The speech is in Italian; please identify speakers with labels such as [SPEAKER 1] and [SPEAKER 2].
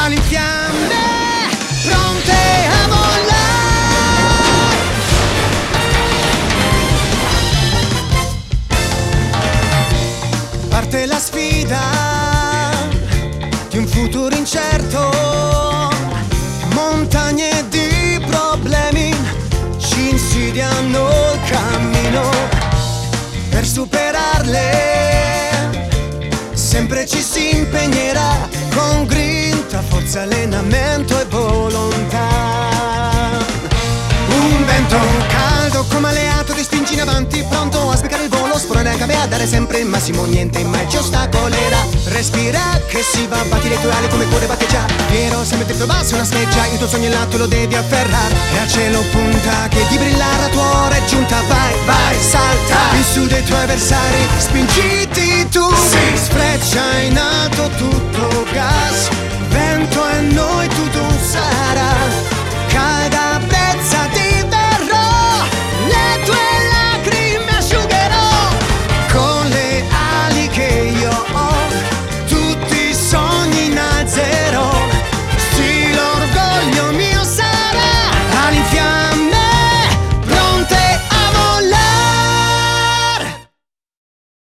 [SPEAKER 1] ali in fiamme, pronte a volare. Parte la sfida di un futuro incerto, montagne di problemi ci insidiano il cammino. Per superarle sempre ci si impegnerà con grinta, forza, allenamento e volontà. Un vento caldo come alleato ti spingi in avanti, pronto a spiegare il volo, sporare le gambe, a dare sempre il massimo, niente mai ci ostacolerà. Respira che si va, batti le tue ali come cuore batte già. Fiero, sempre dritto basso, una scheggia, il tuo sogno è là, tu lo devi afferrare. E al cielo punta che di brillare la tua ora è giunta, vai, vai, salta. In su dei tuoi avversari, spingiti tu, sì. Sfreccia in alto tutto gas.